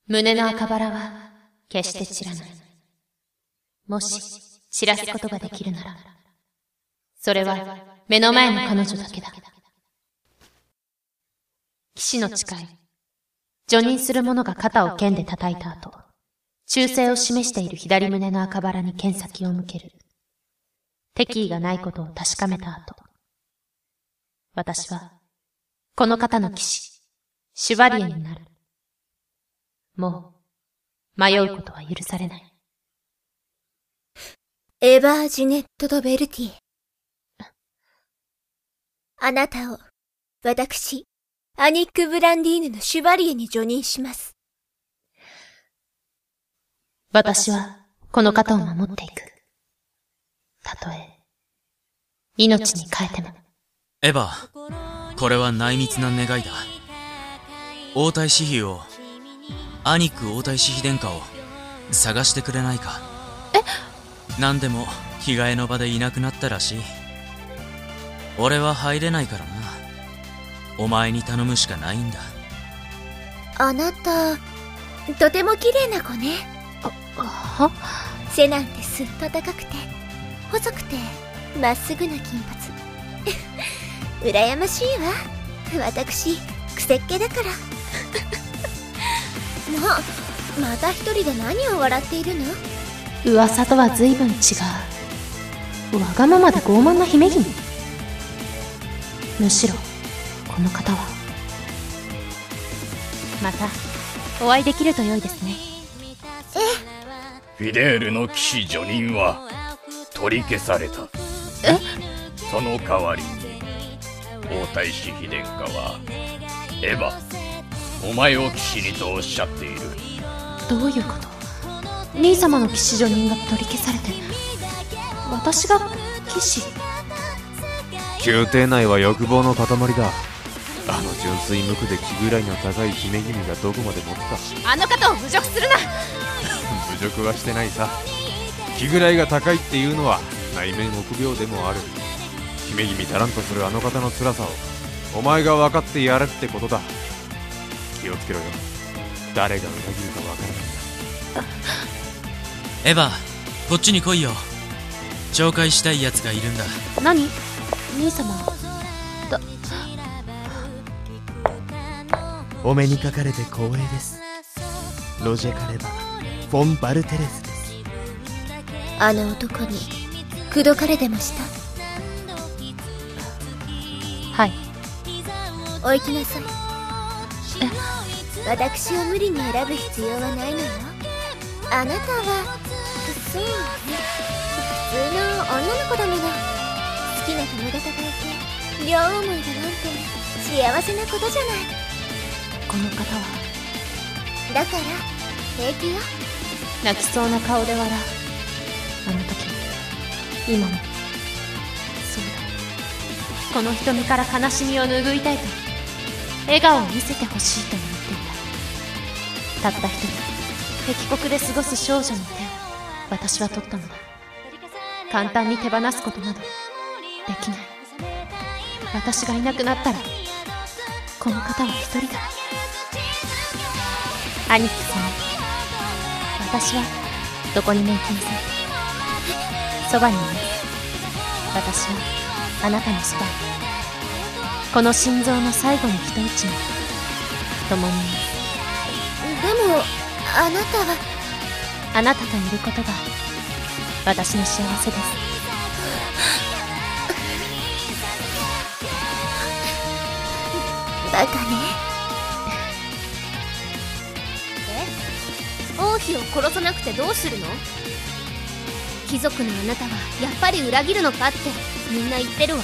胸の赤バラは決して散らない。もし散らすことができるなら、それは目の前の彼女だけだ。騎士の誓い、叙任する者が肩を剣で叩いた後、忠誠を示している左胸の赤バラに剣先を向ける。敵意がないことを確かめた後、私はこの方の騎士、シュバリエになる。もう迷うことは許されない。 エヴァージュネット・ド・ベルティ。あなたを、私、アニック・ブランディーヌのシュバリエに叙任します。 私は、この方を守っていく。たとえ、命に変えても。 エヴァ、これは内密な願いだ。王太子妃を、アニック王太子妃殿下を、探してくれないか。何でも、着替えの場でいなくなったらしい。俺は入れないからな。お前に頼むしかないんだ。 あなた、とても綺麗な子ね。 は？ 背なんてすっと高くて、細くて、まっすぐな金髪。羨ましいわ。私、くせっ気だから。また一人で何を笑っているの？ 噂とは随分違う。わがままで傲慢な姫君。むしろこの方はまたお会いできると良いですね。 フィデールの騎士叙任は取り消された。その代わりに王太子妃殿下はエヴァ、お前を騎士にとおっしゃっている。 どういうこと？兄様の騎士叙任が取り消されて私が騎士？ 宮廷内は欲望の塊だ。あの純粋無垢で気ぐらいの高い姫君がどこまで持ってた。 あの方を侮辱するな。 侮辱はしてないさ。気ぐらいが高いっていうのは内面臆病でもある。姫君足らんとするあの方の辛さをお前が分かってやれってことだ。気をつけろよ。誰が裏切るか分からないんだ。 エヴァ、こっちに来いよ。紹介したい奴がいるんだ。 何？兄様。 お目にかかれて光栄です。ロジェ・カレバ・フォン・バルテレスです。 あの男に口説かれてました？ はい。 お行きなさい。私を無理に選ぶ必要はないのよ。あなたはそうね、普通の女の子だもの。好きな友達がいて両思いだなんて幸せなことじゃない。 この方はだから平気よ。 泣きそうな顔で笑う。あの時も今も。そうだ、この瞳から悲しみを拭いたいと笑顔を見せてほしいと思っていた。たった一人敵国で過ごす少女の手を私は取ったのだ。簡単に手放すことなどできない。私がいなくなったらこの方は一人だ。アニック様、私はどこにも行きません。そばにいます。私はあなたのそばに。この心臓の最後の一打ちに共にいます。 でもあなたは。 あなたといることが私の幸せです。 バカね。王妃を殺さなくてどうするの？貴族のあなたはやっぱり裏切るのかってみんな言ってるわ。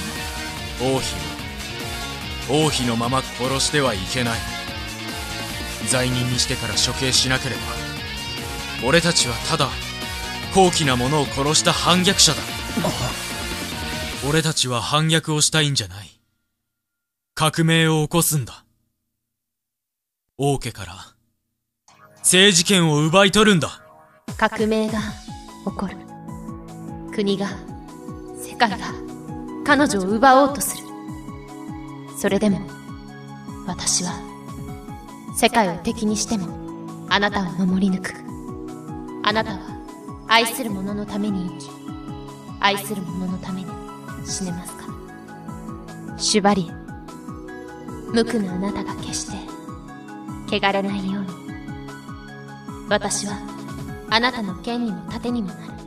王妃のまま殺してはいけない。罪人にしてから処刑しなければ俺たちはただ高貴な者を殺した反逆者だ。俺たちは反逆をしたいんじゃない。革命を起こすんだ。王家から政治権を奪い取るんだ。 革命が起こる。国が、世界が彼女を奪おうとする。それでも私は世界を敵にしてもあなたを守り抜く。あなたは愛する者のために生き、愛する者のために死ねますか？シュバリエ、無垢なあなたが決して汚れないように。私はあなたの剣にも盾にもなる。